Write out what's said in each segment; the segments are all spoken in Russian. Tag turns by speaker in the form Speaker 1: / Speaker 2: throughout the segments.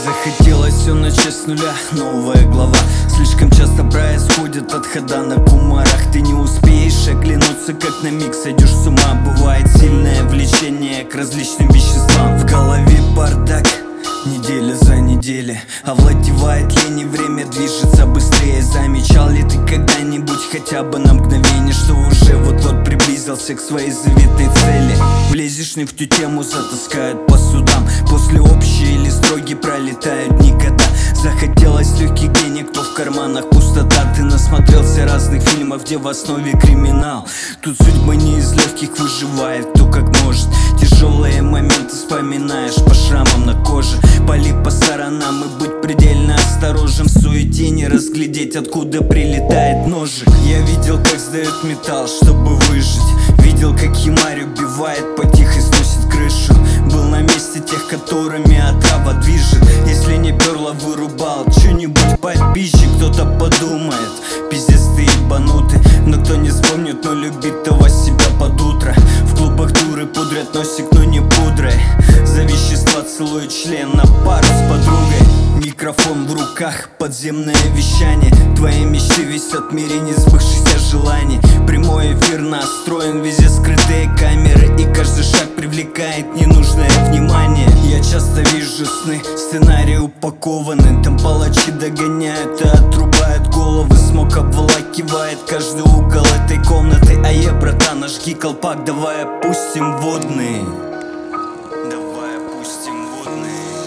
Speaker 1: Захотелось все начать с нуля, новая глава. Слишком часто происходит отхода на кумарах. Ты не успеешь оглянуться, как на миг сойдешь с ума. Бывает сильное влечение к различным веществам. В голове бардак, неделя за неделей, овладевает лень и время движется быстрее. Замечал ли ты когда-нибудь хотя бы на мгновение, что уже вот-вот приблизился к своей заветной цели? Влезешь не в ту тему, затаскают по судам. После общей или строгий пролетают никогда. Захотелось легких денег, то в карманах пустота. Ты насмотрелся разных фильмов, где в основе криминал. Тут судьба не из легких выживает, кто как может. Тяжелые моменты вспоминаешь по шрамам на коже. Пали по сторонам и будь предельно осторожен. В суете не разглядеть, откуда прилетает ножик. Я видел, как сдает металл, чтобы выжить. Видел, как химарь убивает, потихо сносит крышу. Был на месте тех, которыми отрава движет. Если не перло, вырубал что-нибудь попизже. Кто-то подумает, пиздец ты ебанутый. Но кто не вспомнит, но любит того себя под утро. В клубах дуры пудрят носик, но не пудрой. За вещества целует член на пару с подругой. Микрофон в руках, подземное вещание. Твои мечты висят в мире несбывшихся желаний. Прямой эфир настроен, везде скрытые камеры. И каждый шаг привлекает ненужное внимание. Я часто вижу сны, сценарии упакованы. Там палачи догоняют и отрубают головы. Смог обволакивает каждый угол этой комнаты. А я, братан, жги колпак, давай опустим водный. Давай опустим водный.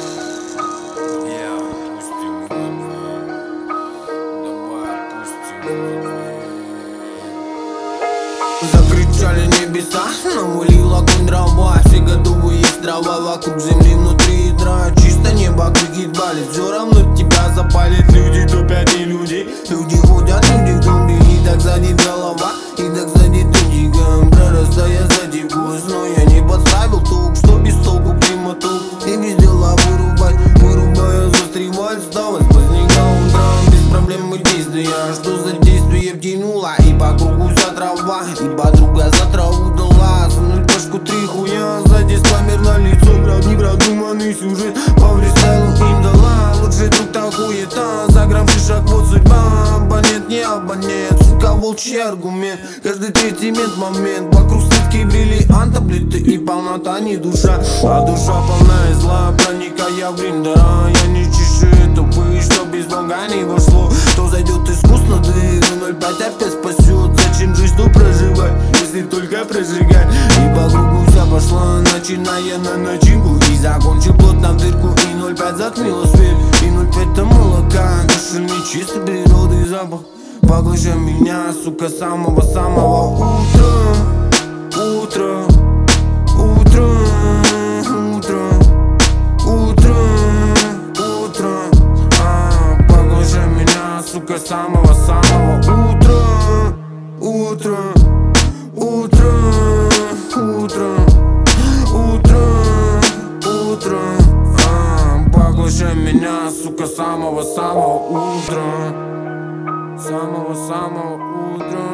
Speaker 2: Закричали небеса, навалила огонь дрова. Все готовы есть дрова, вокруг земли, внутри ядра. Чисто небо, крикит балит, все равно тебя запалит. Люди топят и люди, люди ходят, люди в зомби. И так сзади голова, и так сзади тудиком. Прорастая сзади вкус, но я не подставил ток, что без толку примотал. И без дела вырубать, вырубая, застревать. Стало поздника утром, без проблемы действия. Что за действие втянула, и по кругу вся трава. И подруга за траву дала, сунуль пашку 3 хуя. Сзади спамер на лицо, брат, не продуманный сюжет. По фристайлу им дала, лучший друг там хуета. За грамм шишак, вот судьба, абонент не абонент. Сука, волчий аргумент, каждый третий момент. Вокруг слитки бриллианта, плиты и полнота, не душа. А душа полная зла, проникая в гриндера. Я не чищу эту пыль, что без бога не вошло. То зайдет искусно, ты 0,5 опять спасет. Зачем жизнь ну проживать, если только прожигать? И по кругу вся пошла, начиная на начинку. И закончил плотно в дырку, и 0,5 затмила свет. И 0,5 то молока, душевный чистый природы запах. Поглощай меня, сука, самого-самого утра. Утро, утро, утро, утро, утро. Поглощай меня, сука, самого-самого утра. Утро, утро, утро, утро, утро. Поглощай меня, сука, самого-самого утра. Самого-самого утра.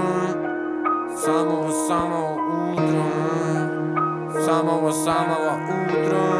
Speaker 2: Самого-самого утра. Самого-самого утра.